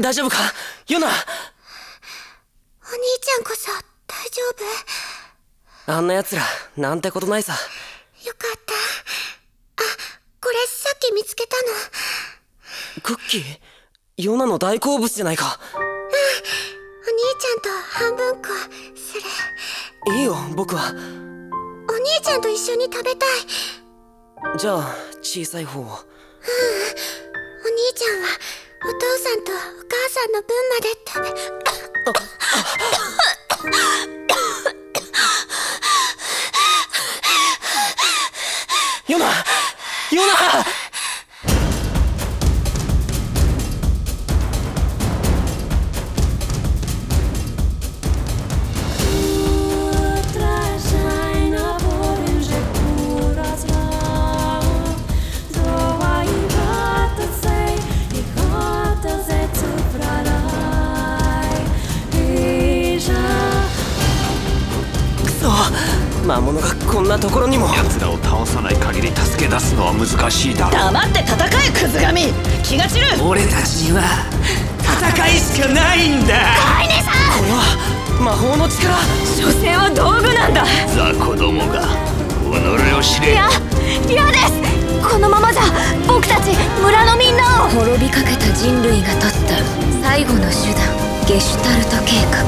大丈夫かヨナ。 お兄ちゃんこそ大丈夫？ あんな奴らなんてことないさ。 よかった。これさっき見つけたの。 クッキー？ヨナの大好物じゃないか。 お兄ちゃんと半分こする。 いいよ、僕は。 お兄ちゃんと一緒に食べたい。 じゃあ小さい方を。 お兄ちゃんはお父さんとお母さんの分まで食べ。 ヨナ！ヨナ！魔物がこんなところにも。 奴らを倒さない限り助け出すのは難しいだろう。 黙って戦えクズ神。気が散る。 俺たちには戦いしかないんだ。 カイネさん、 これは魔法の力。 所詮は道具なんだ。 ザコどもが己を知れ。 嫌です。このままじゃ僕たち村のみんなを。 滅びかけた人類が取った最後の手段、ゲシュタルト計画。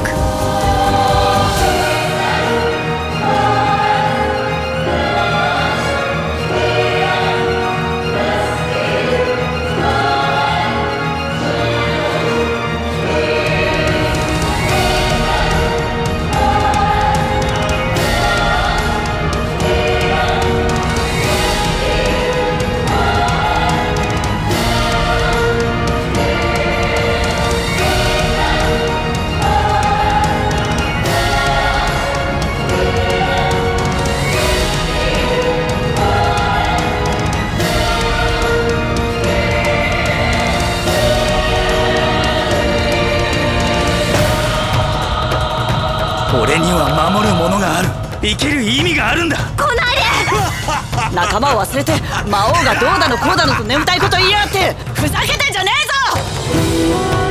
俺には守るものがある。生きる意味があるんだ。 来ないで。仲間を忘れて魔王がどうだのこうだのと眠たいこと言いやがって。ふざけてんじゃねえぞ。